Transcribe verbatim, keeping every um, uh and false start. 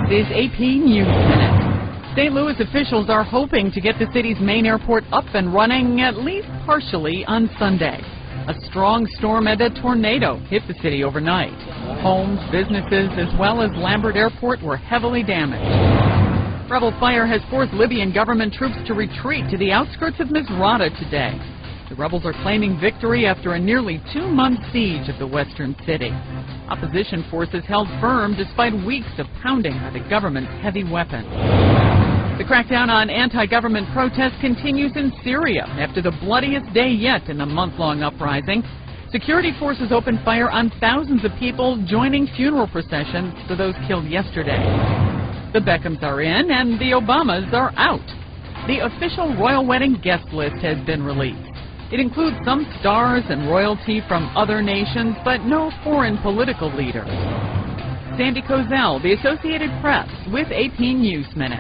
is A P News Minute. Saint Louis officials are hoping to get the city's main airport up and running at least partially on Sunday. A strong storm and a tornado hit the city overnight. Homes, businesses, as well as Lambert Airport were heavily damaged. Rebel fire has forced Libyan government troops to retreat to the outskirts of Misrata today. The rebels are claiming victory after a nearly two-month siege of the western city. Opposition forces held firm despite weeks of pounding by the government's heavy weapons. The crackdown on anti-government protests continues in Syria after the bloodiest day yet in the month-long uprising. Security forces opened fire on thousands of people joining funeral processions for those killed yesterday. The Beckhams are in and the Obamas are out. The official royal wedding guest list has been released. It includes some stars and royalty from other nations, but no foreign political leaders. Sandy Kozel, The Associated Press, with A P News Minute.